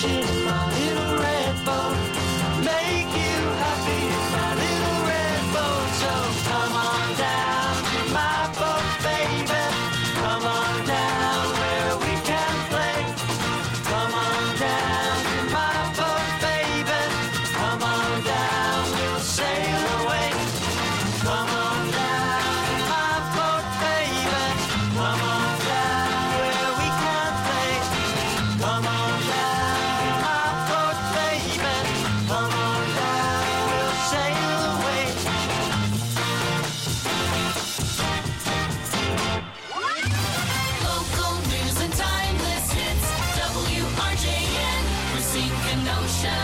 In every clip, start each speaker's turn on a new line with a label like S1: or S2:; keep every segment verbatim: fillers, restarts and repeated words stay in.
S1: ocean in my little red boat. Make you happy in my little red boat. So come on down to my boat, baby. Come on down where we can play. Come on down to my boat, baby. Come on down, we'll sail away. Come on down to my boat, baby. Come on down where we can play. Come on down to my boat, baby. Come on down, we'll sail away.
S2: Local news and timeless hits. W R J N, Racine Kenosha.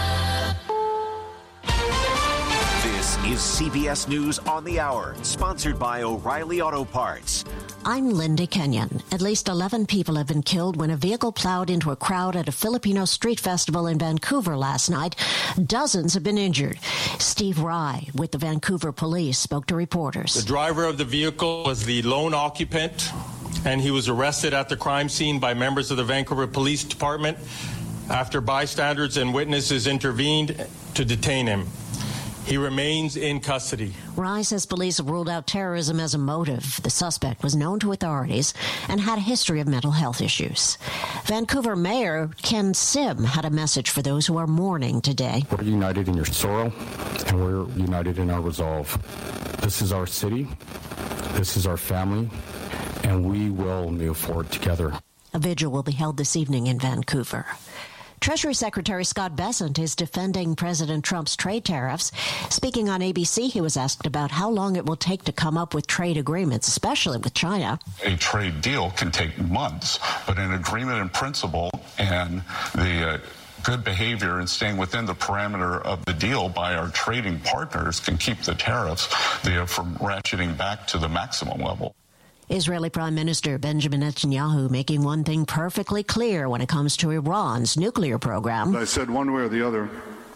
S3: This is C B S News on the Hour, sponsored by O'Reilly Auto Parts.
S4: I'm Linda Kenyon. At least eleven people have been killed when a vehicle plowed into a crowd at a Filipino street festival in Vancouver last night. Dozens have been injured. Steve Rye with the Vancouver Police spoke to reporters.
S5: The driver of the vehicle was the lone occupant, and he was arrested at the crime scene by members of the Vancouver Police Department after bystanders and witnesses intervened to detain him. He remains in custody.
S4: Rye says police have ruled out terrorism as a motive. The suspect was known to authorities and had a history of mental health issues. Vancouver Mayor Ken Sim had a message for those who are mourning today.
S6: We're united in your sorrow, and we're united in our resolve. This is our city, this is our family, and we will move forward together.
S4: A vigil will be held this evening in Vancouver. Treasury Secretary Scott Bessent is defending President Trump's trade tariffs. Speaking on A B C, he was asked about how long it will take to come up with trade agreements, especially with China.
S7: A trade deal can take months, but an agreement in principle and the uh, good behavior and staying within the parameter of the deal by our trading partners can keep the tariffs there from ratcheting back to the maximum level.
S4: Israeli Prime Minister Benjamin Netanyahu making one thing perfectly clear when it comes to Iran's nuclear program.
S8: I said one way or the other,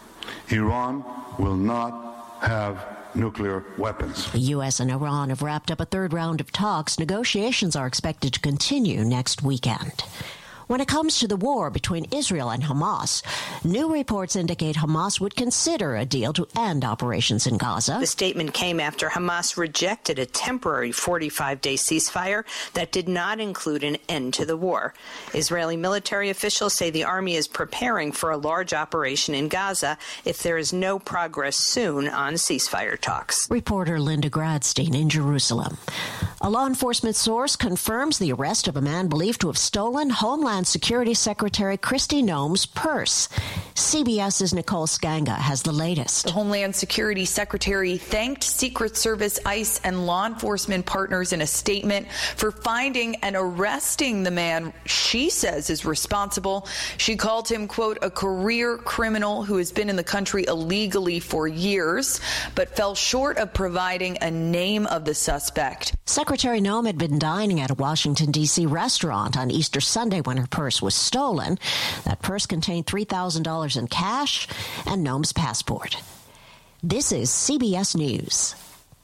S8: Iran will not have nuclear weapons.
S4: The U S and Iran have wrapped up a third round of talks. Negotiations are expected to continue next weekend. When it comes to the war between Israel and Hamas, new reports indicate Hamas would consider a deal to end operations in Gaza.
S9: The statement came after Hamas rejected a temporary forty-five day ceasefire that did not include an end to the war. Israeli military officials say the army is preparing for a large operation in Gaza if there is no progress soon on ceasefire talks.
S4: Reporter Linda Gradstein in Jerusalem. A law enforcement source confirms the arrest of a man believed to have stolen Homeland Security Secretary Kristi Noem's purse. CBS's Nicole Skanga has the latest.
S10: The Homeland Security Secretary thanked Secret Service, ICE, and law enforcement partners in a statement for finding and arresting the man she says is responsible. She called him, quote, a career criminal who has been in the country illegally for years, but fell short of providing a name of the suspect.
S4: Secretary Noem had been dining at a Washington, D C restaurant on Easter Sunday when her purse was stolen. That purse contained three thousand dollars in cash and Noem's passport. This is C B S News.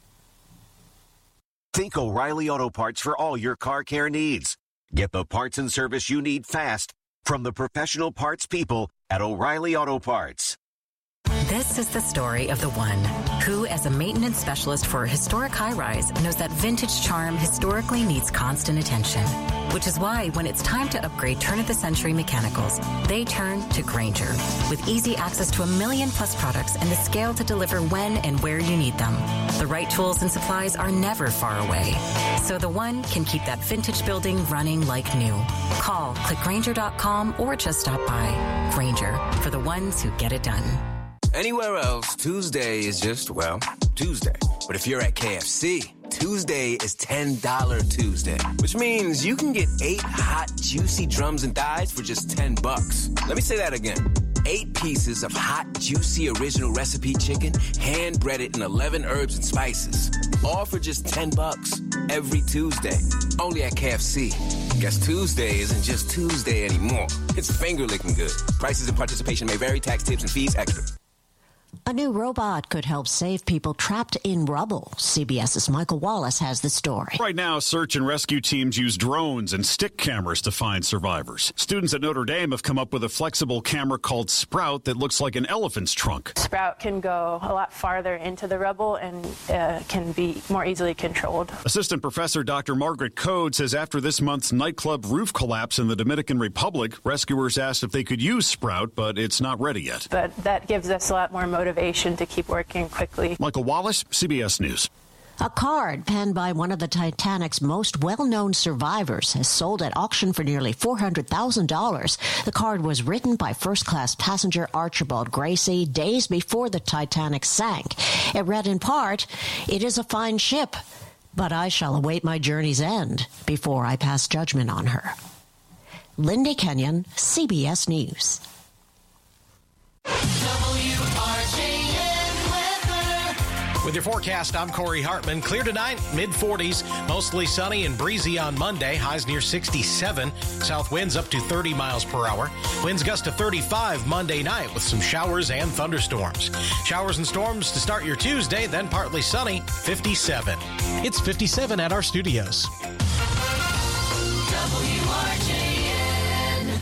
S3: Think O'Reilly Auto Parts for all your car care needs. Get the parts and service you need fast from the professional parts people at O'Reilly Auto Parts.
S11: This is the story of the one who, as a maintenance specialist for a historic high-rise, knows that vintage charm historically needs constant attention. Which is why, when it's time to upgrade turn-of-the-century mechanicals, they turn to Grainger. With easy access to a million-plus products and the scale to deliver when and where you need them. The right tools and supplies are never far away. So the one can keep that vintage building running like new. Call, click Grainger dot com, or just stop by. Grainger, for the ones who get it done.
S12: Anywhere else, Tuesday is just, well, Tuesday. But if you're at K F C, Tuesday is ten dollar Tuesday, which means you can get eight hot, juicy drums and thighs for just ten bucks. Let me say that again. Eight pieces of hot, juicy, original recipe chicken, hand-breaded in eleven herbs and spices. All for just ten bucks every Tuesday. Only at K F C. Guess Tuesday isn't just Tuesday anymore. It's finger-licking good. Prices and participation may vary. Tax, tips, and fees extra.
S4: A new robot could help save people trapped in rubble. CBS's Michael Wallace has the story.
S13: Right now, search and rescue teams use drones and stick cameras to find survivors. Students at Notre Dame have come up with a flexible camera called Sprout that looks like an elephant's trunk.
S14: Sprout can go a lot farther into the rubble and uh, can be more easily controlled.
S13: Assistant Professor Doctor Margaret Code says after this month's nightclub roof collapse in the Dominican Republic, rescuers asked if they could use Sprout, but it's not ready yet.
S14: But that gives us a lot more motivation to keep working quickly.
S13: Michael Wallace, C B S News.
S4: A card penned by one of the Titanic's most well-known survivors has sold at auction for nearly four hundred thousand dollars. The card was written by first-class passenger Archibald Gracie days before the Titanic sank. It read in part, "It is a fine ship, but I shall await my journey's end before I pass judgment on her." Lindy Kenyon, C B S News.
S15: With your forecast, I'm Corey Hartman. Clear tonight, mid forties, mostly sunny and breezy on Monday. Highs near sixty-seven. South winds up to thirty miles per hour. Winds gust to thirty-five Monday night with some showers and thunderstorms. Showers and storms to start your Tuesday, then partly sunny, fifty-seven. It's fifty-seven at our studios.
S2: W R J N.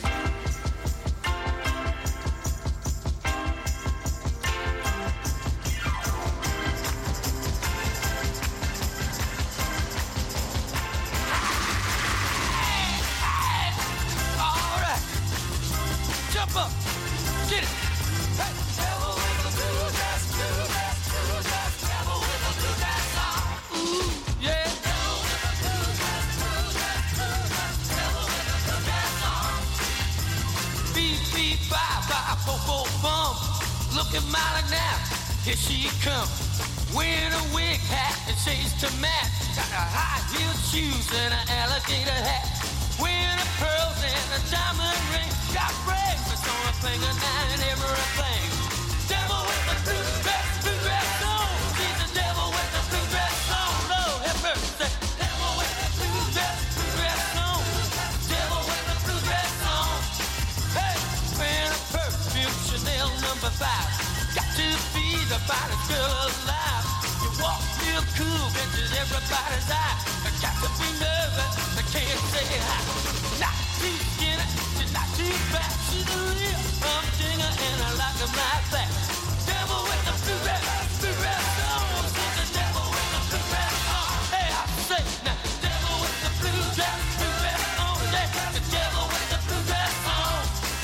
S1: All right. Jump up. Get it. Hey. Devil with the blue dress, blue dress, blue dress. Devil with the blue dress on. Ooh, yeah. Devil with the blue dress, blue dress, blue dress. Devil with the blue dress on. Beep, beep, bye, bye, bo, bo, bum. Looking mighty now. Here she comes. Wearing a wig hat and shades to match. Got a high heel shoes and an alligator hat. Wearing a pearls and a diamond ring. Got bracelets on her finger now and everything. Devil with the blue dress, blue dress on. She's the devil with the blue dress on. Lord have mercy. Devil with the blue dress, blue dress on. Devil with the blue dress on. Hey, wearing a perfume Chanel number five. Got to be the finest girl alive. You walk real cool, catches everybody's eye. I got to be nervous, I can't say hi. Not too skinny, she's not too fat. She's a real humdinger and I like her like that. Devil with the blue dress, blue dress on. She's the devil with the blue dress on. Hey, I say now, devil with the blue dress, blue dress on. Yeah, the devil with the blue dress on.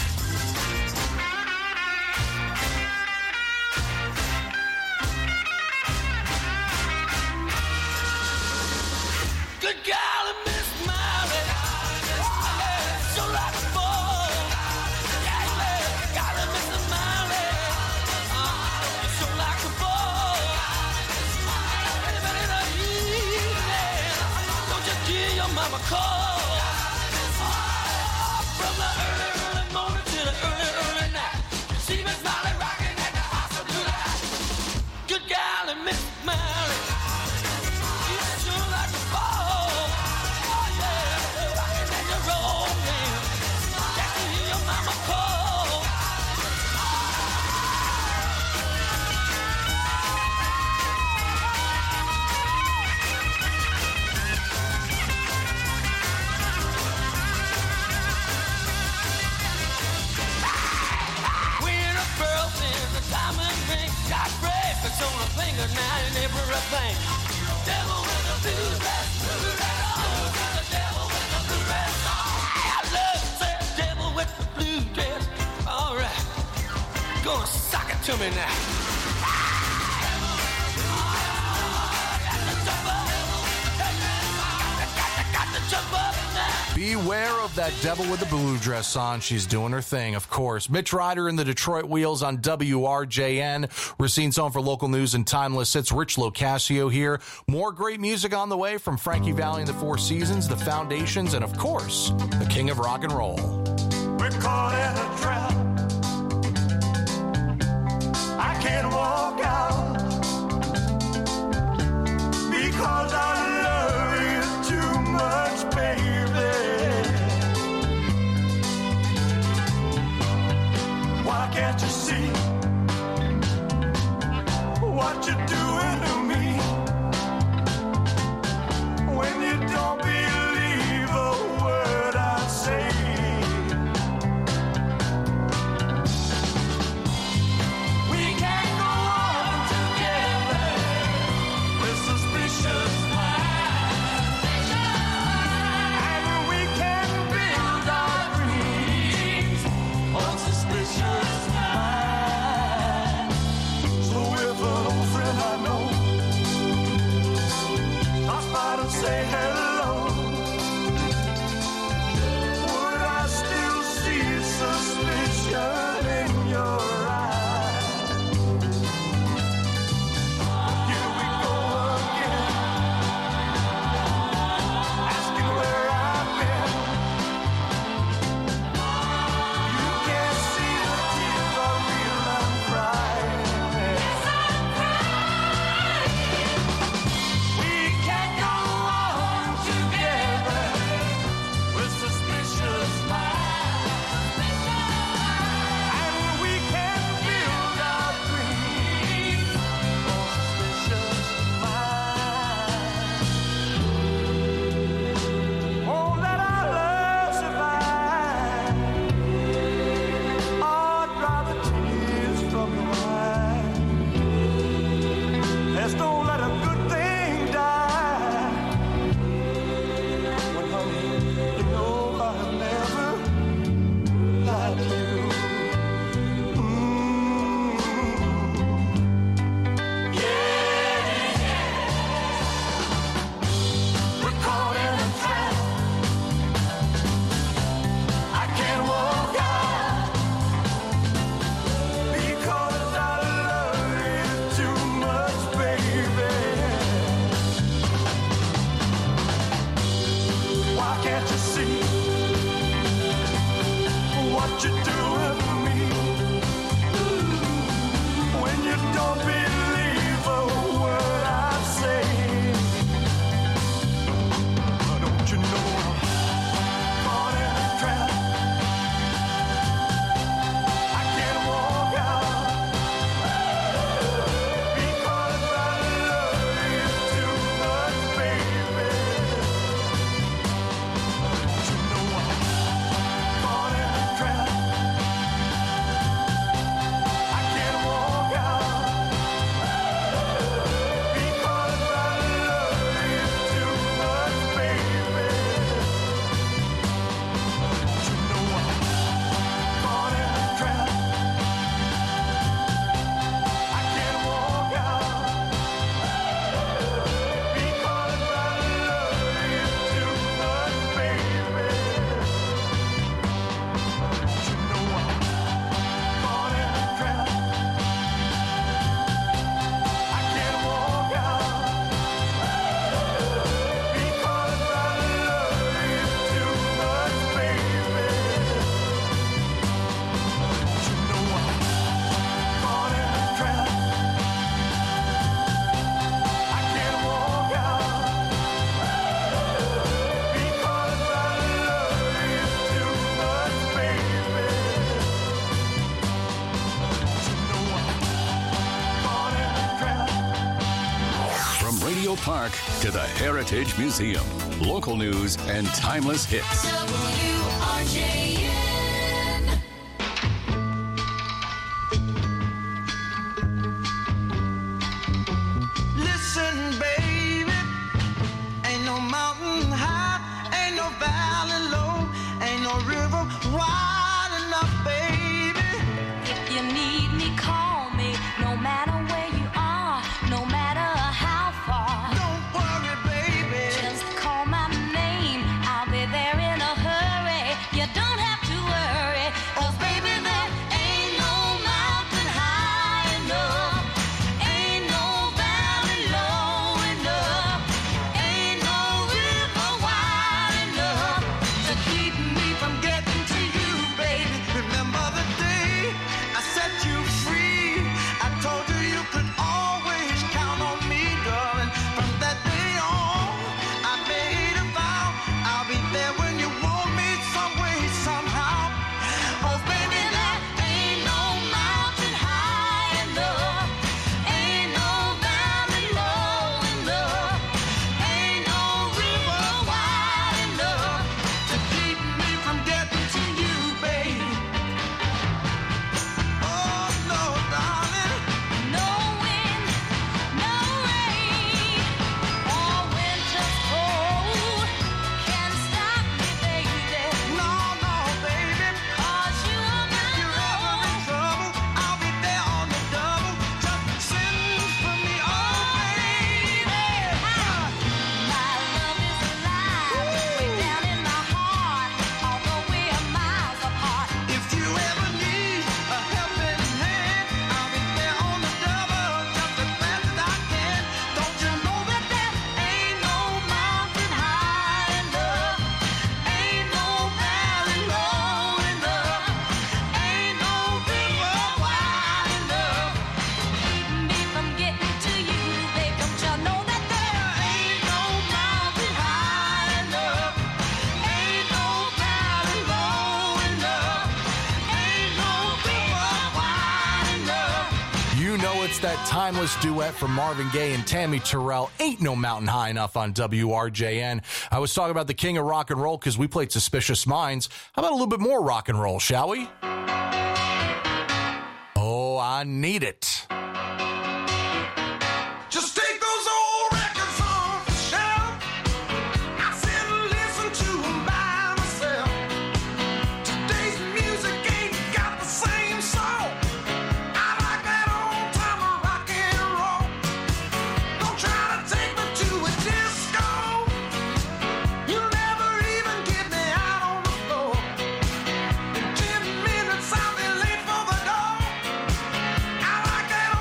S1: Good golly, Miss Molly. Yeah, so like a ball. Yeah, yeah, golly, Miss Molly. Uh, so like a ball. Anybody in the evening, don't you give your mama a call. From the early, early morning to the early, early night. See Miss Molly rocking at the house of blue light. Good golly, Miss Molly. You sure like a ball. On a finger now and everything. Devil with a blue dress, blue dress on. The devil with the blue dress on. I love that devil with the blue dress. All right, gonna sock it to me now.
S16: Beware of that devil with the blue dress on. She's doing her thing, of course. Mitch Ryder and the Detroit Wheels on W R J N. Racine's home for local news and timeless hits. Rich Locascio here. More great music on the way from Frankie Valli and the Four Seasons, the Foundations, and of course, the King of Rock and Roll.
S1: We're caught in a trap. I can't walk out because I love you too much, baby. Why can't you see
S17: Park to the Heritage Museum. Local news and timeless hits.
S2: W R J N.
S1: Listen, baby, ain't no mountain high, ain't no valley low, ain't no river wide enough, baby.
S2: If you need me, call me. No matter where you are, no matter how far.
S1: Don't worry, baby.
S2: Just call my name. I'll be there in a hurry. You don't have to worry. 'Cause baby, there ain't no mountain high enough. Ain't no valley low enough. Ain't no river wide enough to keep me from getting to you, baby.
S1: Remember the day I set you free. I told you you could always count on me, darling. From that day on, I made a vow. I'll be there when you want me, some way, somehow. Oh, baby, there ain't no mountain high enough. Ain't no valley low enough. Ain't no river wide enough to keep me from getting to you, baby. Oh, no, darling.
S2: No wind, no rain, or winter's cold can stop me, baby.
S1: No, no, baby.
S2: 'Cause you are my
S1: If you're ever in trouble, I'll be there on the double. Just send for me, oh, baby.
S2: My love is alive, way down in my heart, although we are miles apart.
S1: If you ever need a helping hand, I'll be there on the double, just as fast as I can. Don't you know that there ain't no mountain high enough? Ain't no valley low enough. Ain't no river wide enough.
S2: Keep me from getting to you, babe. Don't you know that there
S1: Ain't no mountain high enough. Ain't no valley low enough. Ain't no river wide enough.
S16: You know it's that timeless duet from Marvin Gaye and Tammy Terrell. Ain't no mountain high enough on W R J N. I was talking about the king of rock and roll because we played Suspicious Minds. How about a little bit more rock and roll, shall we? Oh, I need it.
S1: Just take those old records off the shelf. I sit and listen to 'em by myself. Today's music ain't got the same soul. I like that old time rock and roll. Don't try to take me to a disco. You'll never even get me out on the floor. In ten minutes I'll be late for the door. I like that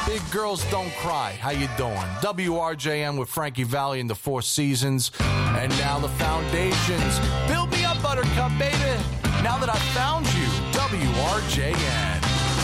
S16: Big Girls Don't Cry. How you doing? W R J M with Frankie Valli and the Four Seasons. And now the Foundations. Build me up, Buttercup, baby. Now that I found you, W R J N.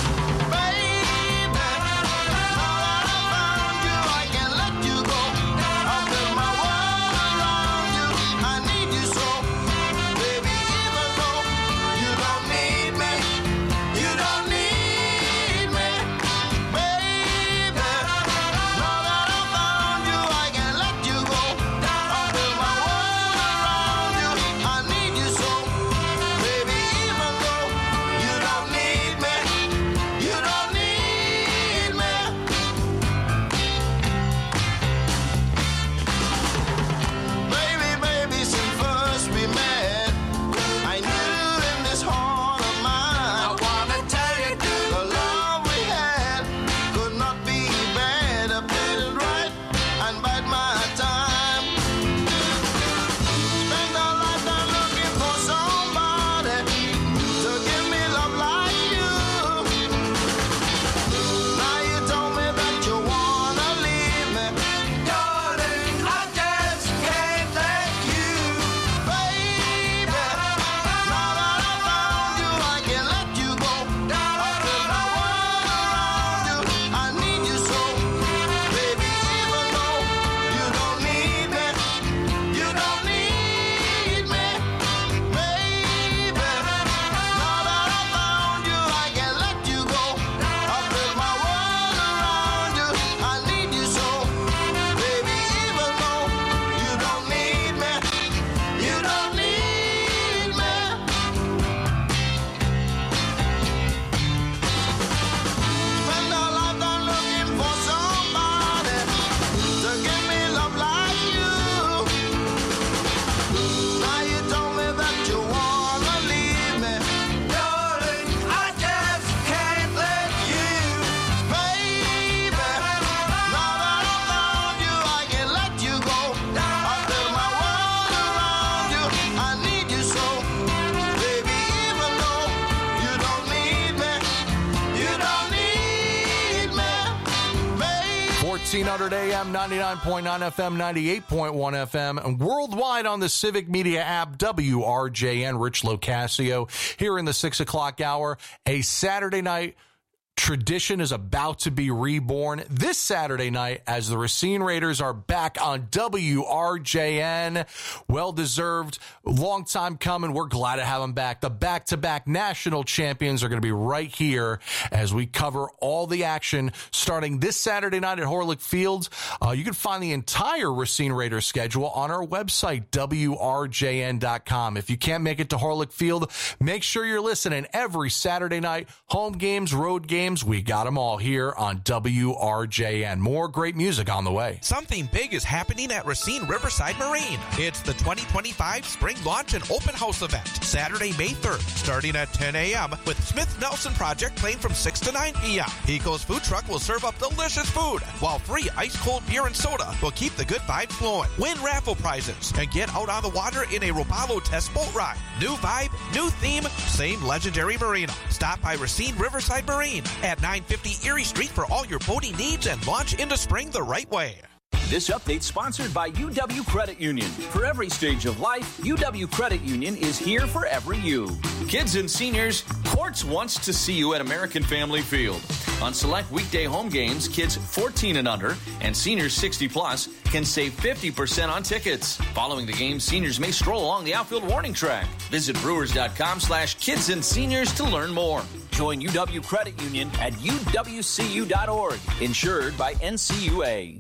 S16: fourteen hundred A M, ninety-nine point nine F M, ninety-eight point one F M, and worldwide on the Civic Media app, W R J N. Rich Locascio here in the six o'clock hour. A Saturday night tradition is about to be reborn this Saturday night as the Racine Raiders are back on W R J N. Well-deserved, long time coming. We're glad to have them back. The back-to-back national champions are going to be right here as we cover all the action starting this Saturday night at Horlick Field. Uh, you can find the entire Racine Raiders schedule on our website, W R J N dot com. If you can't make it to Horlick Field, make sure you're listening every Saturday night. Home games, road games, we got them all here on W R J N. More great music on the way.
S18: Something big is happening at Racine Riverside Marine. It's the twenty twenty-five Spring Launch and Open House event, Saturday, May third, starting at ten A M with Smith Nelson Project playing from six to nine P M Pico's food truck will serve up delicious food, while free ice-cold beer and soda will keep the good vibes flowing. Win raffle prizes and get out on the water in a Robalo test boat ride. New vibe, new theme, same legendary marina. Stop by Racine Riverside Marine at nine fifty Erie Street for all your boating needs and launch into spring the right way.
S19: This update sponsored by U W Credit Union. For every stage of life, U W Credit Union is here for every you. Kids and seniors, Quartz wants to see you at American Family Field. On select weekday home games, kids fourteen and under and seniors sixty plus can save fifty percent on tickets. Following the game, seniors may stroll along the outfield warning track. Visit brewers.com slash kids and seniors to learn more. Join U W Credit Union at U W C U dot org. Insured by N C U A.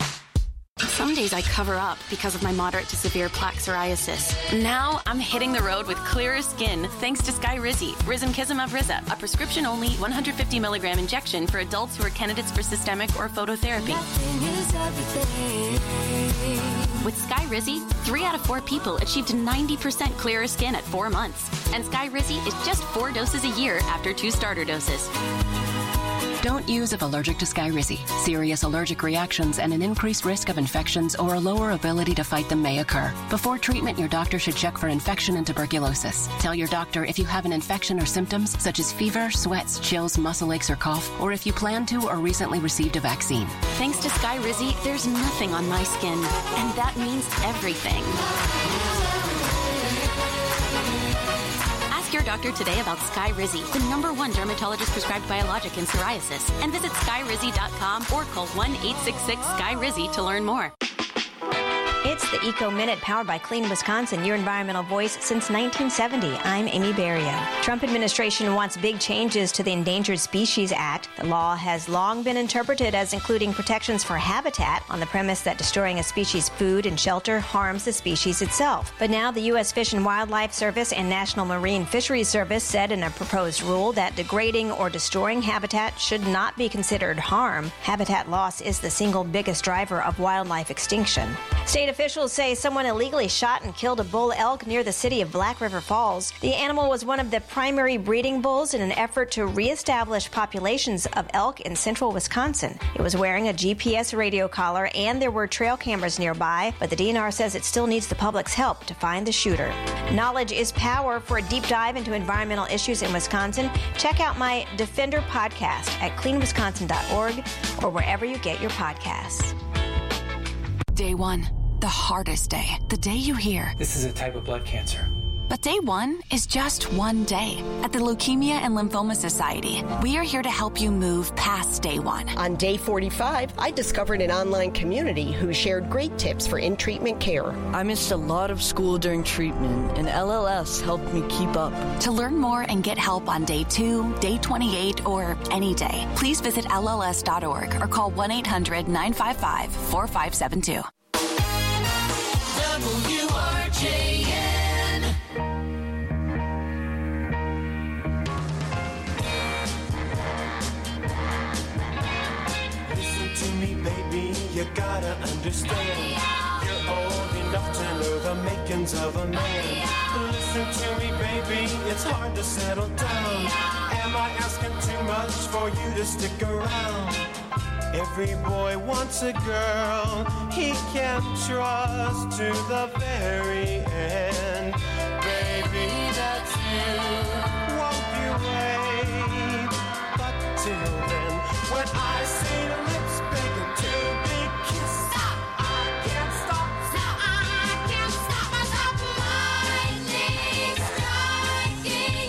S20: Some days I cover up because of my moderate to severe plaque psoriasis. Now I'm hitting the road with clearer skin thanks to Skyrizi, Risankizumab Riza, a prescription-only one hundred fifty milligram injection for adults who are candidates for systemic or phototherapy. With Skyrizi, three out of four people achieved ninety percent clearer skin at four months. And Skyrizi is just four doses a year after two starter doses.
S21: Don't use if allergic to Skyrizi. Serious allergic reactions and an increased risk of infections or a lower ability to fight them may occur. Before treatment, your doctor should check for infection and tuberculosis. Tell your doctor if you have an infection or symptoms such as fever, sweats, chills, muscle aches, or cough, or if you plan to or recently received a vaccine.
S20: Thanks to Skyrizi, there's nothing on my skin, and that means everything. Ask your doctor today about Skyrizi, the number one dermatologist prescribed biologic in psoriasis, and visit skyrizi dot com or call one eight six six Skyrizi to learn more.
S22: It's the Eco Minute powered by Clean Wisconsin, your environmental voice since nineteen seventy. I'm Amy Berrio. Trump administration wants big changes to the Endangered Species Act. The law has long been interpreted as including protections for habitat on the premise that destroying a species' food and shelter harms the species itself. But now the U S Fish and Wildlife Service and National Marine Fisheries Service said in a proposed rule that degrading or destroying habitat should not be considered harm. Habitat loss is the single biggest driver of wildlife extinction. State officials say someone illegally shot and killed a bull elk near the city of Black River Falls. The animal was one of the primary breeding bulls in an effort to reestablish populations of elk in central Wisconsin. It was wearing a G P S radio collar and there were trail cameras nearby, but the D N R says it still needs the public's help to find the shooter. Knowledge is power. For a deep dive into environmental issues in Wisconsin, check out my Defender podcast at clean wisconsin dot org or wherever you get your podcasts.
S23: Day one, the hardest day. The day you hear,
S24: this is a type of blood cancer.
S23: But day one is just one day. At the Leukemia and Lymphoma Society, we are here to help you move past day one.
S25: On day forty-five, I discovered an online community who shared great tips for in-treatment care.
S26: I missed a lot of school during treatment, and L L S helped me keep up.
S23: To learn more and get help on day two, day twenty-eight, or any day, please visit L L S dot org or call one eight hundred nine five five four five seven two.
S1: W R J N. Listen to me, baby, you gotta understand. You're old enough to know the makings of a man. Listen to me, baby, it's hard to settle down. Am I asking too much for you to stick around? Every boy wants a girl he can trust to the very end. Baby, that's you. Won't you wait? But till then, when I see your lips begging to be kissed, stop. I can't stop. Stop. I can't stop myself. Lightning striking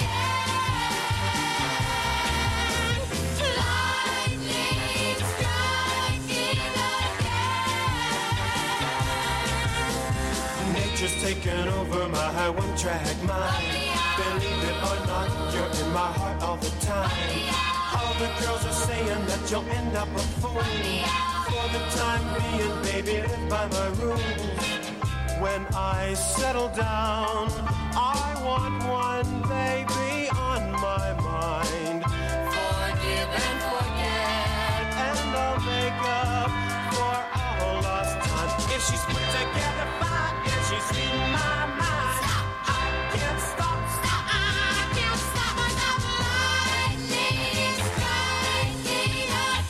S1: again. Nature's taken over my one-track mind. Believe it or not, you're in my heart all the time. All the girls are saying that you'll end up a fool. For the time being, baby, live by my rules. When I settle down, I want one baby on my mind. Forgive and forget, and I'll make up for all lost time. If she's put together fine, if she's in my mind, stop. I can't stop. Stop. I can't stop myself. Lightning striking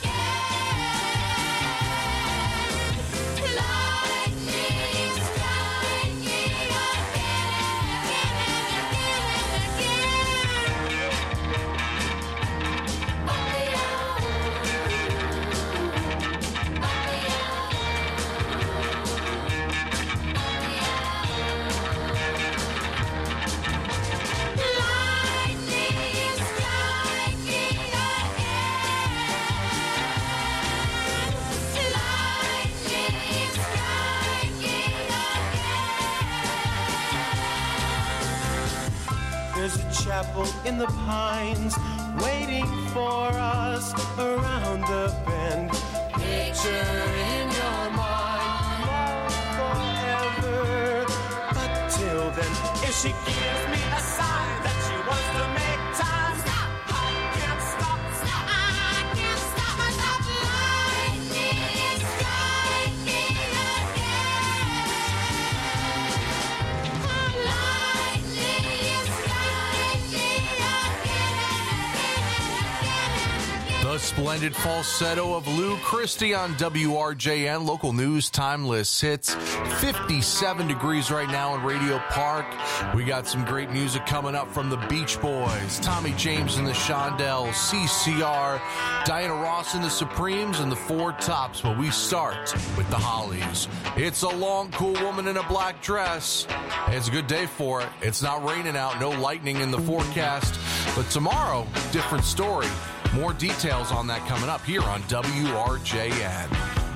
S1: again. Lightning striking There's a chapel in the pines waiting for us around the bend. Picture in your mind, love forever. But till then, if she gives me a sign that she wants to make time, stop. I can't stop. Stop. I can't stop myself. Lightning striking again. Lightning striking again.
S16: The splendid falsetto of Lou Christie on W R J N. Local news, timeless hits. fifty-seven degrees right now in Radio Park. We got some great music coming up from the Beach Boys, Tommy James and the Shondells, C C R, Diana Ross and the Supremes, and the Four Tops. But we start with the Hollies. It's a long, cool woman in a black dress. It's a good day for it. It's not raining out, no lightning in the forecast. But tomorrow, different story. More details on that coming up here on W R J N.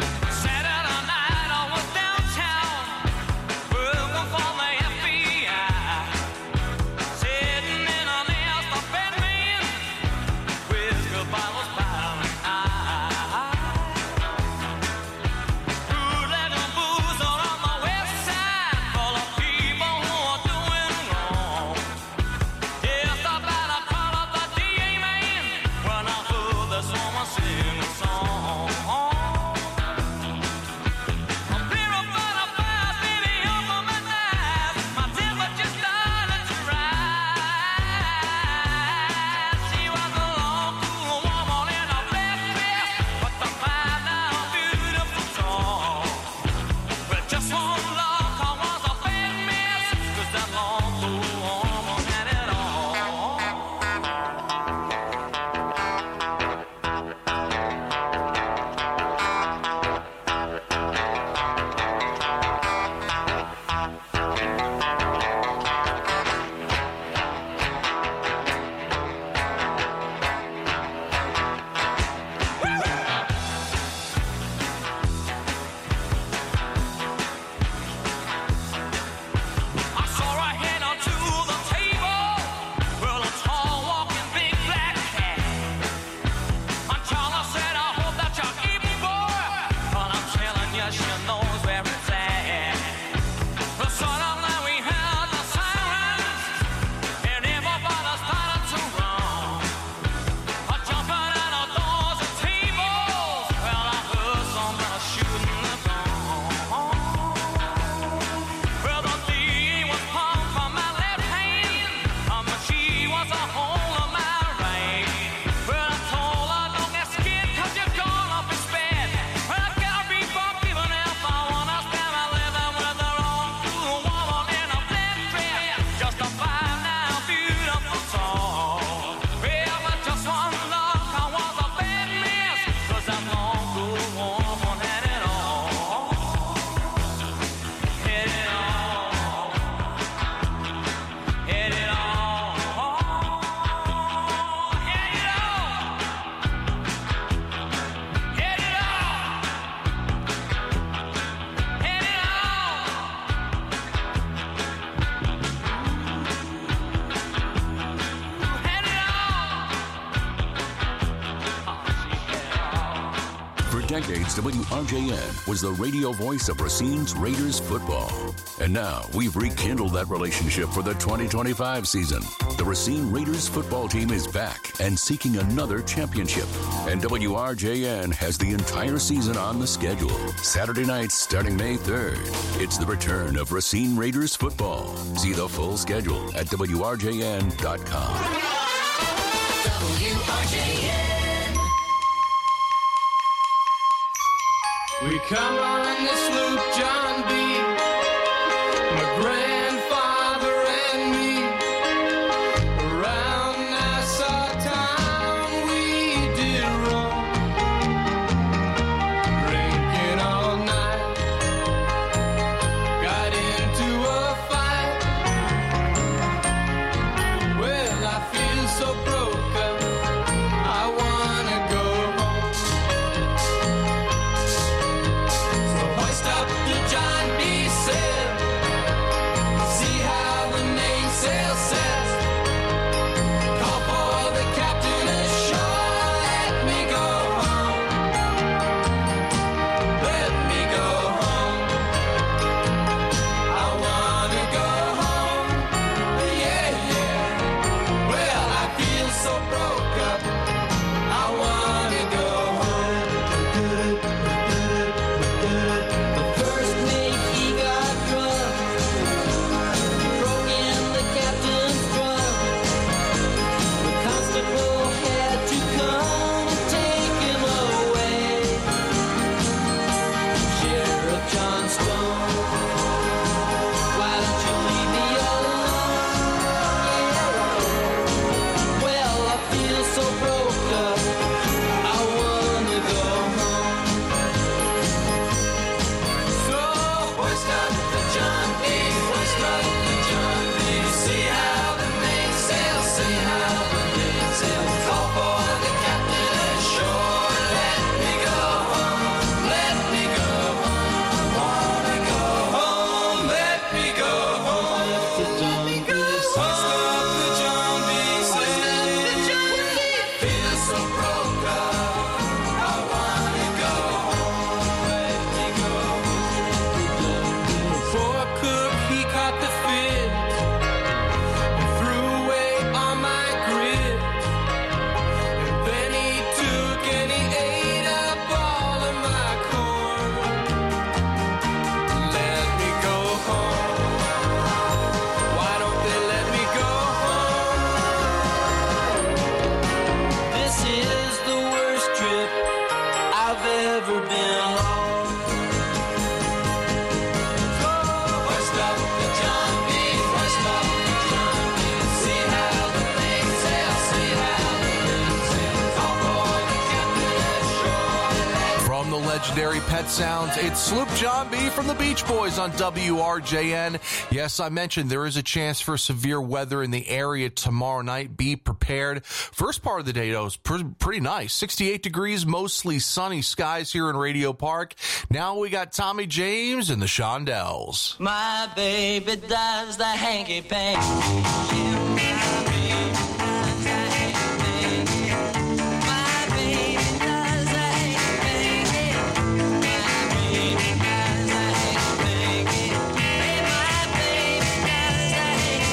S17: Decades, W R J N was the radio voice of Racine's Raiders football. And now we've rekindled that relationship for the twenty twenty-five season. The Racine Raiders football team is back and seeking another championship. And W R J N has the entire season on the schedule. Saturday nights starting May third. It's the return of Racine Raiders football. See the full schedule at W R J N dot com.
S1: W R J N.
S5: We come on this loop, John B., my grandfather and me. Around Nassau town we did roam, drinking all night. Got into a fight. Well, I feel so broken, I wanna go home. Hoist up the John
S16: legendary Pet Sounds. It's Sloop John B. from the Beach Boys on W R J N. Yes, I mentioned there is a chance for severe weather in the area tomorrow night. Be prepared. First part of the day, though, is pre- pretty nice. sixty-eight degrees, mostly sunny skies here in Radio Park. Now we got Tommy James and the Shondells.
S1: My baby does the hanky-panky. Yeah, my baby does the hanky-panky. My baby does the hanky-panky. My baby does the hanky-panky. Hey, my baby does the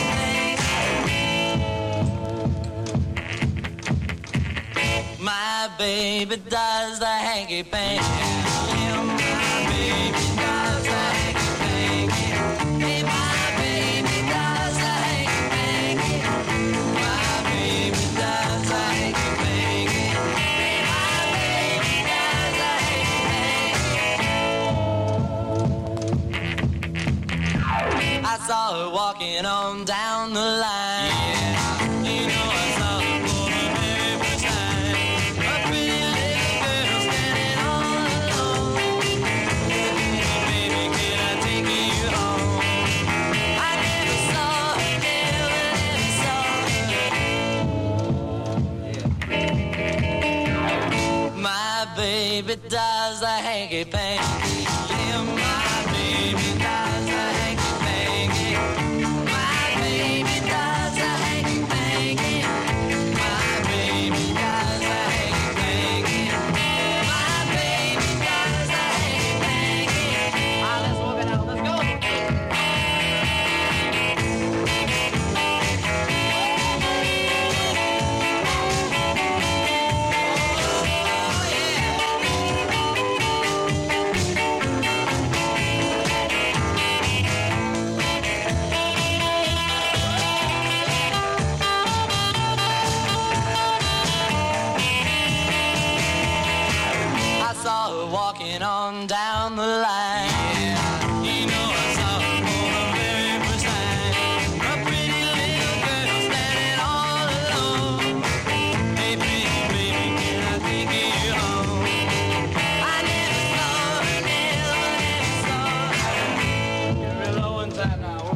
S1: hanky-panky. My baby does the hanky-panky. Yeah, my baby does the hanky-panky. Hey, my baby does the hanky-panky. My baby does the hanky-panky. Hey, my baby does the hanky-panky. I saw her walking on down the line. Yeah, you know I saw her for the very first time. A pretty little girl standing all alone. Baby, can I take you home? I never saw her, never, never saw her. My baby does the hanky-panky. Yeah, my baby does the hanky-panky. My baby does the hanky-panky. My baby does the hanky-panky. My baby does the hanky-panky. Ah, let's walk it out. Let's go. I saw her walking on down the line. Yeah, you know I saw her for the very first time. A pretty little girl standing all alone. Hey, baby, baby, can I take you home? I never saw her, never, never saw her. Get real low inside now.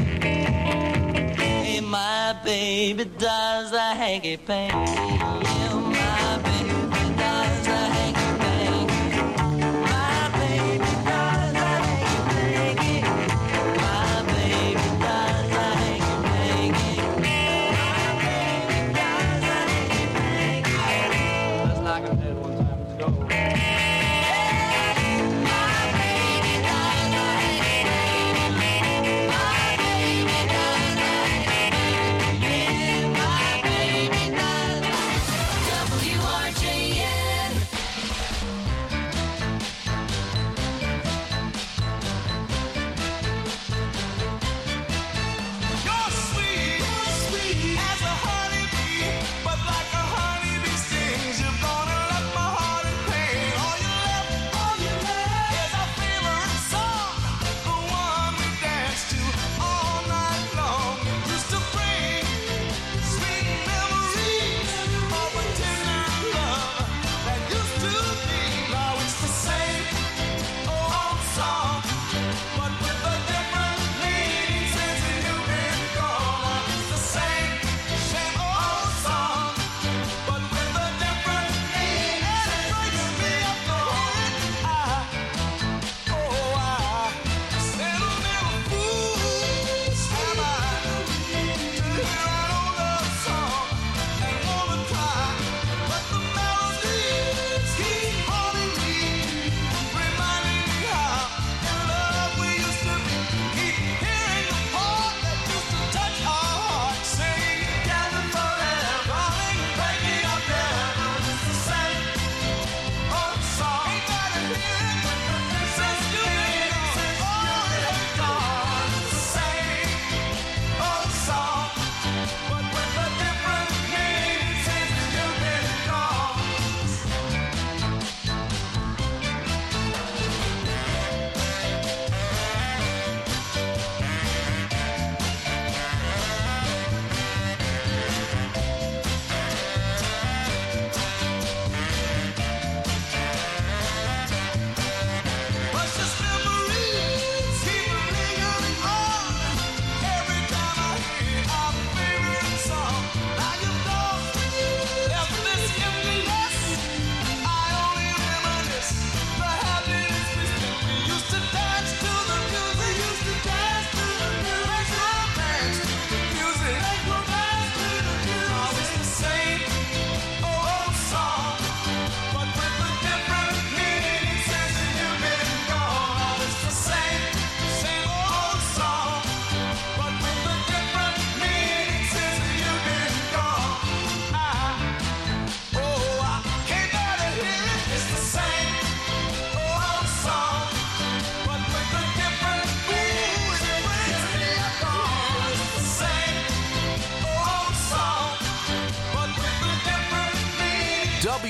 S1: Hey, my baby does the hanky-panky. Yeah, my baby does the hanky-panky. My baby does the hanky-panky. My baby does the hanky-panky. My baby does the hanky-panky. Let's knock him dead one time. Let's go. My baby does the hanky-panky. My baby does the hanky-panky. Yeah, my baby does. W R J N. You're sweet, sweet as a honeybee, but like a honeybee stings, you're gonna let my heart in pain.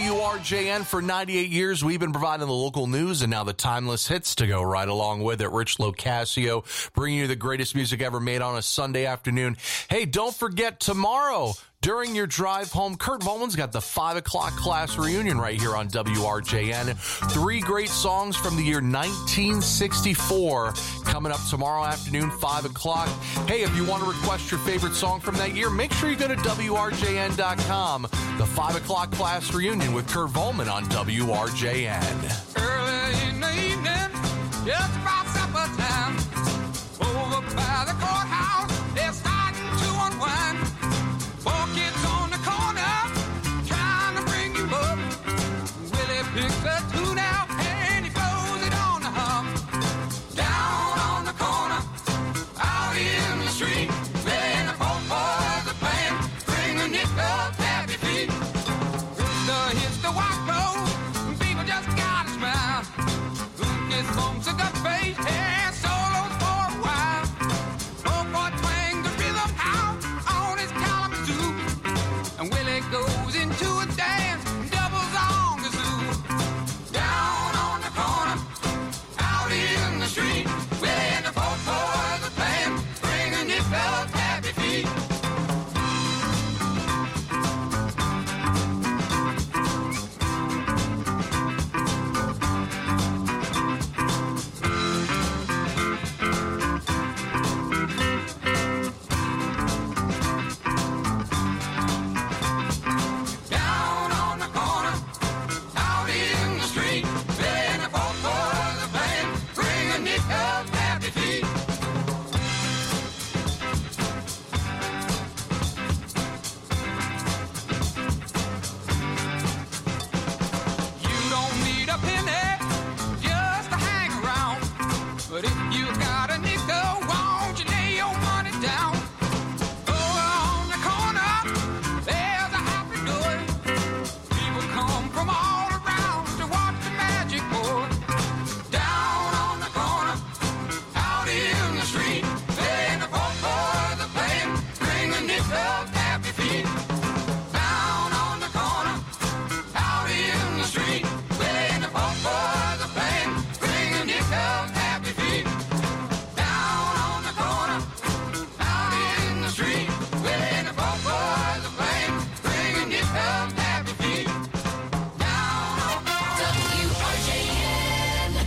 S16: W R J N for ninety-eight years. We've been providing the local news and now the timeless hits to go right along with it. Rich Locascio bringing you the greatest music ever made on a Sunday afternoon. Hey, don't forget tomorrow, during your drive home, Kurt Volman's got the five o'clock class reunion right here on W R J N. Three great songs from the year nineteen sixty-four coming up tomorrow afternoon, five o'clock. Hey, if you want to request your favorite song from that year, make sure you go to W R J N dot com. The five o'clock class reunion with Kurt Volman on W R J N.
S5: Early in the evening, just about supper time, over by the courthouse, they're starting to unwind. Four kids on the corner, trying to bring you up. Willie picks a tune out and he blows it on the hum. Down on the corner, out in the street, playing the folk boys are playing, bring a nickel, tap your feet. Rooster hits the white road, people just gotta smile. Who gets bumps a gut face and solos for a while. Folk boy twang the rhythm out on his Kalamazoo, and Willie goes into a dance, doubles on the zoo. Down on the corner, out in the street, Willie and the folk boys are playing, bring a nickel, tap your feet. Down on the corner, out in the street, Willie and the folk boys are playing, bring a nickel, tap your feet. You don't need a penny just to hang around, but if you got a nickel, won't you lay your money down? Over on the corner, there's a happy door. People come from all around to watch the magic pour. Down on the corner, out in the street, playing the folk boys are playing, bring a nickel, tap your feet. Down on the corner, out in the street, playing the folk boys are playing, bring a nickel, tap your feet. Down on the corner, out in the street, playing the folk boys are playing, bring a nickel, tap your feet. Down on W R J N.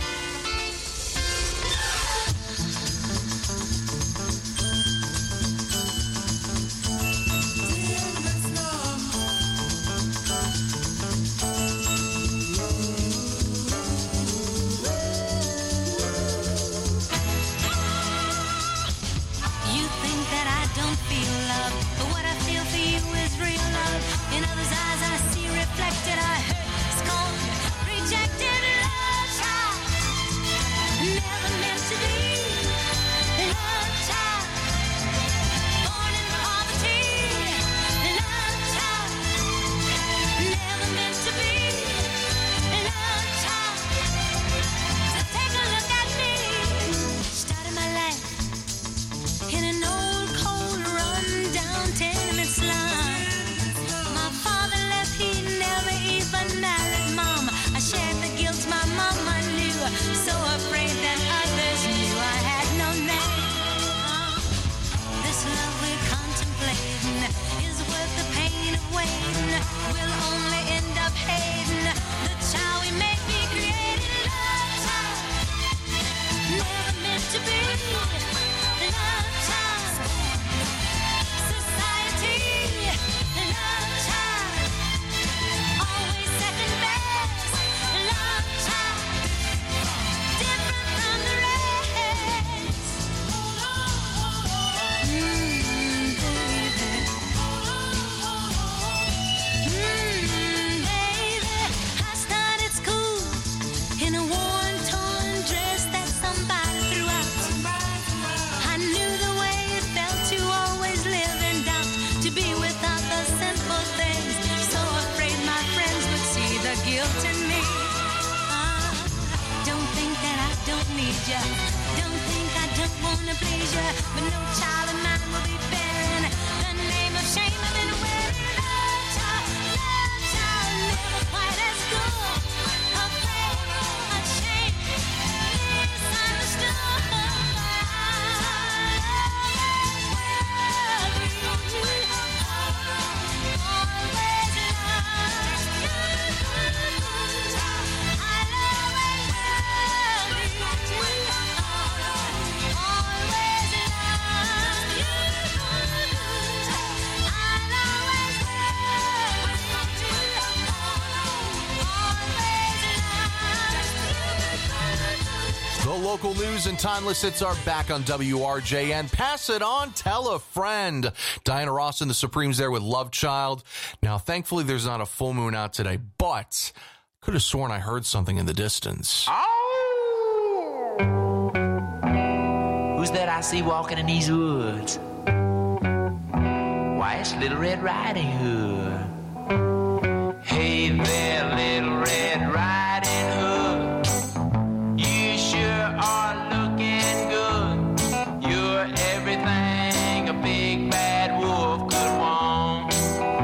S2: You think that I don't feel love, but what I feel for you is real love. In others' eyes I see reflected, I hurt, scorned, rejected, love child. Never meant to be, love child. Born in poverty, love child. Never meant to be, love child. So take a look at me, started my life in an old, cold, run-down tenement slum. My father left, he never even married Mom. I shared the guilt my mama knew, so afraid that others knew I had no name. This love we're contemplating is worth the pain of waiting. We'll only end up hating the child we may be creating. Love child, never meant to be. Love child, society. Love child, always second best. Love child, different from the rest. Mm, baby. Mm, baby. I started school in a worn, torn dress that somebody threw out. I knew the way it felt to always live in doubt, to be without the simple things, so afraid my friends would see the guilt in me. Ah, don't think that I don't need ya, don't think I don't wanna please ya, but no child of mine will be bearing the name of shame I've been wearing. Love child, love child, never quite
S16: local news and timeless hits are back on W R J N. Pass it on, tell a friend. Diana Ross and the Supremes there with Love Child. Now, thankfully, there's not a full moon out today, but could have sworn I heard something in the distance.
S6: Who's that I see walking in these woods? Why, it's Little Red Riding Hood. Hey there, Little Red Riding Hood. You sure are looking good. You're everything a big bad wolf could want.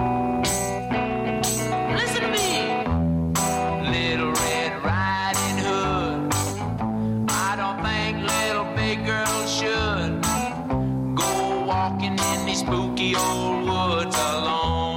S6: Listen to me, Little Red Riding Hood. I don't think little big girls should go walking in these spooky old woods alone.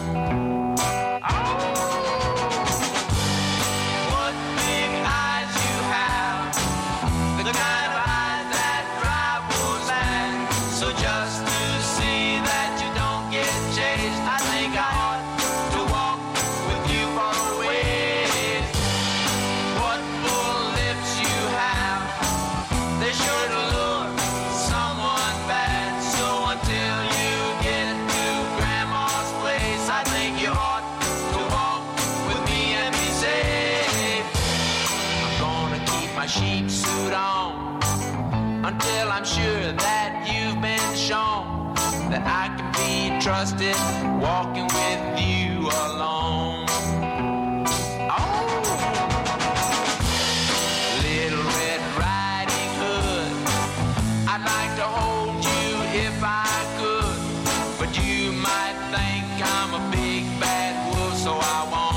S6: Sheep suit on until I'm sure that you've been shown that I can be trusted walking with you alone. Oh, Little Red Riding Hood, I'd like to hold you if I could, but you might think I'm a big bad wolf, so I won't.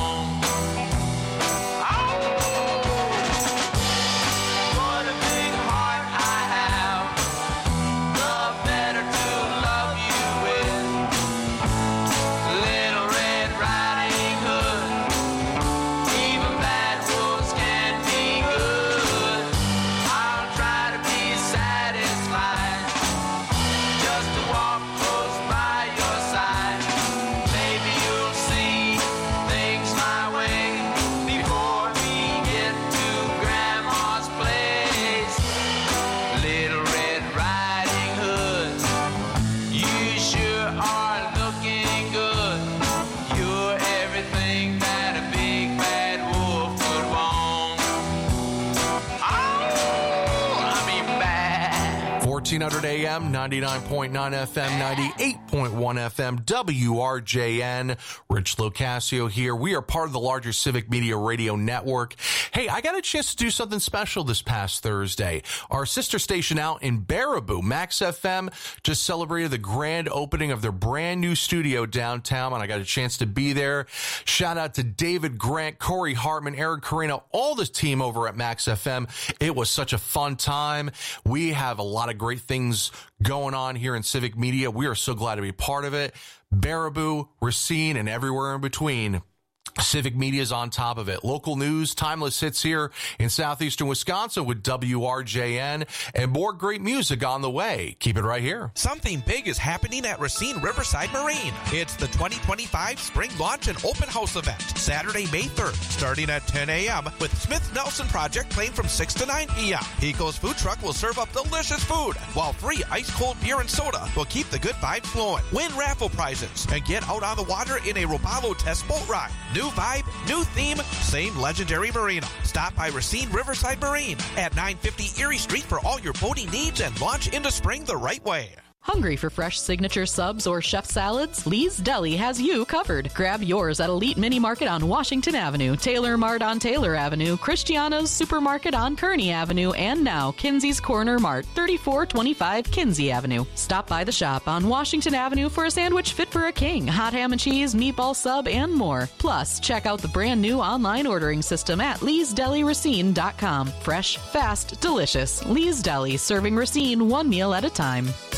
S16: fourteen hundred A M, ninety-nine point nine F M, ninety-eight point one F M, W R J N. Rich Locascio here. We are part of the larger Civic Media Radio Network. Hey, I got a chance to do something special this past Thursday. Our sister station out in Baraboo, Max F M, just celebrated the grand opening of their brand new studio downtown, and I got a chance to be there. Shout out to David Grant, Corey Hartman, Aaron Carino, all the team over at Max F M. It was such a fun time. We have a lot of great things going on here in Civic Media. We are so glad to be part of it. Baraboo, Racine, and everywhere in between. Civic Media is on top of it. Local news, timeless hits here in southeastern Wisconsin with W R J N, and more great music on the way. Keep it right here.
S18: Something big is happening at Racine Riverside Marine. It's the twenty twenty-five Spring Launch and Open House event, Saturday, May third, starting at ten A M with Smith Nelson Project playing from six to nine P M Pico's food truck will serve up delicious food, while free ice-cold beer and soda will keep the good vibes flowing. Win raffle prizes and get out on the water in a Robalo test boat ride. New vibe, new theme, same legendary marina. Stop by Racine Riverside Marine at nine fifty Erie Street for all your boating needs and launch into spring the right way.
S7: Hungry for fresh signature subs or chef salads? Lee's Deli has you covered. Grab yours at Elite Mini Market on Washington Avenue, Taylor Mart on Taylor Avenue, Christiano's Supermarket on Kearney Avenue, and now Kinsey's Corner Mart, thirty-four twenty-five Kinsey Avenue. Stop by the shop on Washington Avenue for a sandwich fit for a king, hot ham and cheese, meatball sub, and more. Plus, check out the brand new online ordering system at lees deli racine dot com. Fresh, fast, delicious. Lee's Deli, serving Racine one meal at a time.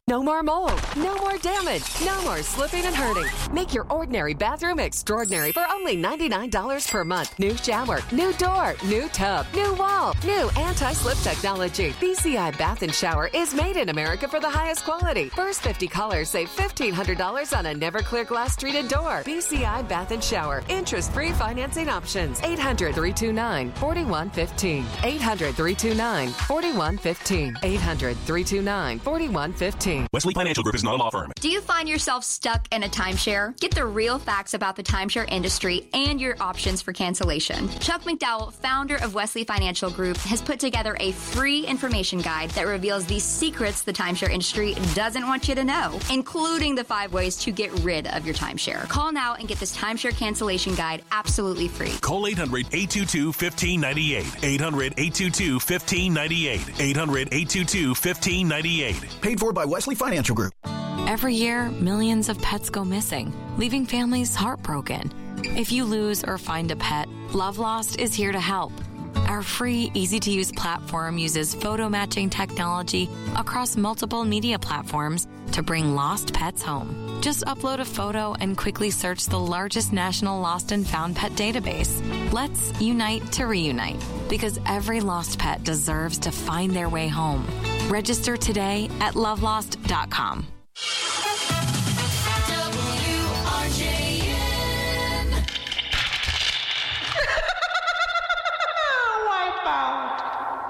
S3: No more mold. No more damage. No more slipping and hurting. Make your ordinary bathroom extraordinary for only ninety-nine dollars per month. New shower, new door, new tub, new wall, new anti-slip technology. B C I Bath and Shower is made in America for the highest quality. First fifty callers save fifteen hundred dollars on a never clear glass treated door. B C I Bath and Shower. Interest-free financing options. eight hundred, three two nine, four one one five. eight hundred, three two nine, four one one five. eight hundred, three two nine, four one one five.
S8: Wesley Financial Group is not a law firm.
S9: Do you find yourself stuck in a timeshare? Get the real facts about the timeshare industry and your options for cancellation. Chuck McDowell, founder of Wesley Financial Group, has put together a free information guide that reveals the secrets the timeshare industry doesn't want you to know, including the five ways to get rid of your timeshare. Call now and get this timeshare cancellation guide absolutely free.
S8: Call eight hundred, eight two two, one five nine eight. eight hundred, eight two two, one five nine eight. eight hundred, eight two two, one five nine eight.
S10: Paid for by Wesley Financial Group.
S11: Every year, millions of pets go missing, leaving families heartbroken. If you lose or find a pet, Love Lost is here to help. Our free, easy-to-use platform uses photo matching technology across multiple media platforms to bring lost pets home. Just upload a photo and quickly search the largest national lost and found pet database. Let's unite to reunite, because every lost pet deserves to find their way home. Register today at love lost dot com.
S1: W R J N. Wipe out.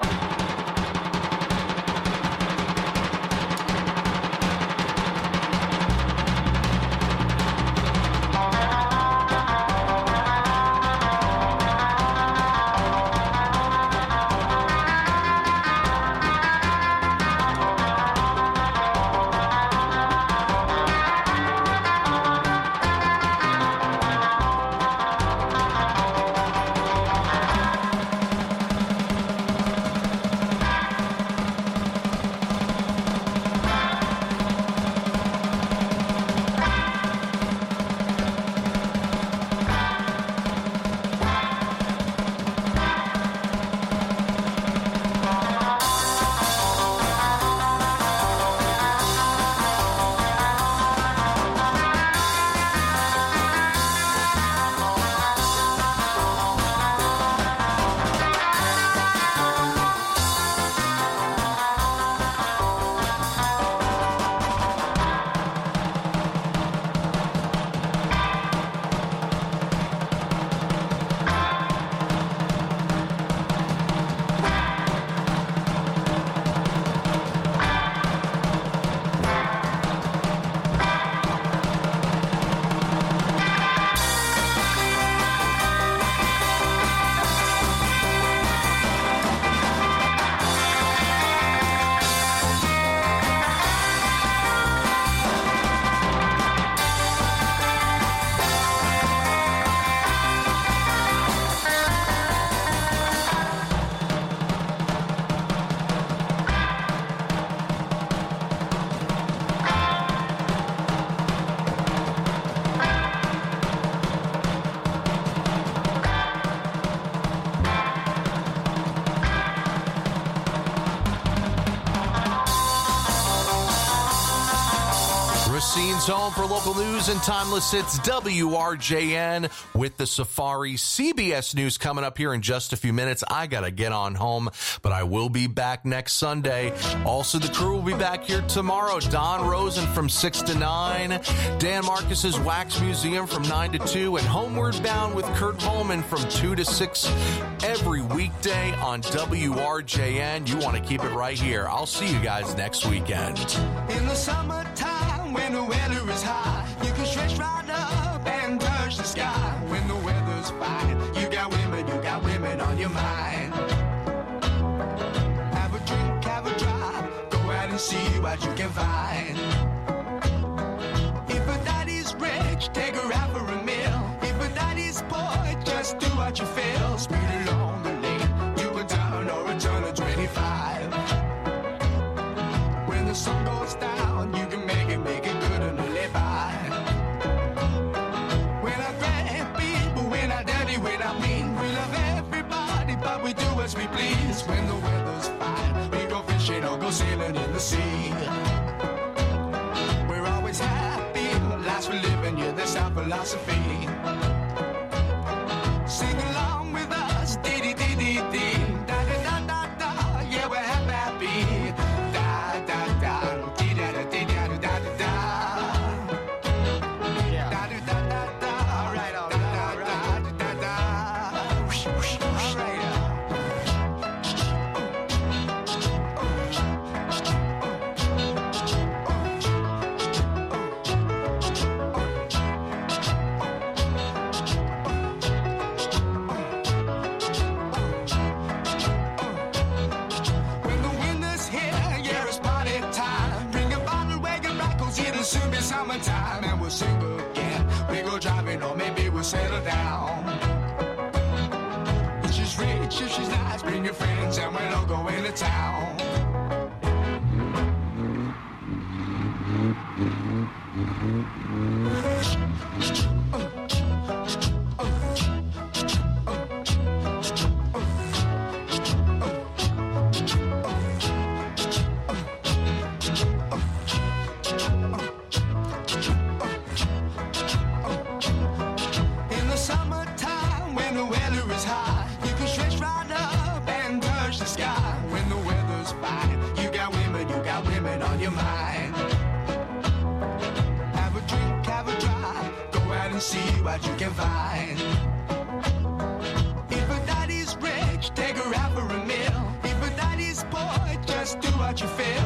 S16: Racine's home for local news and timeless hits. W R J N with the Safari. C B S News coming up here in just a few minutes. I got to get on home, but I will be back next Sunday. Also, the crew will be back here tomorrow. Don Rosen from six to nine. Dan Marcus's Wax Museum from nine to two. And Homeward Bound with Kurt Holman from two to six every weekday on W R J N. You want to keep it right here. I'll see you guys next weekend.
S1: In the summertime, when the weather is high, you can stretch right up and touch the sky. When the weather's fine, you got women, you got women on your mind. Have a drink, have a drive, go out and see what you can find. If a daddy's rich, take her out for a meal. If a daddy's poor, just do what you feel. Speed along the lane, you can turn or a turn of twenty-five. When the sun goes down, you can make it, make it good and live by. When I grab people, when I dirty, when I mean, we love everybody, but we do as we please. When the weather's fine, we go fishing or go sailing in the sea.
S5: our philosophy. Sing along with us, dee dee dee dee dee, da da da da da, yeah we're happy happy, da da da, dee da da dee da da da da da, da da da da da, all right, all right, all right, da da da, whoosh whoosh, all right. Soon be summertime and we'll sing again. We go driving or maybe we'll settle down. If she's rich, if she's nice, bring your friends and we'll all go into town. See what you can find. If a daddy's rich, take her out for a meal. If a daddy's poor, just do what you feel.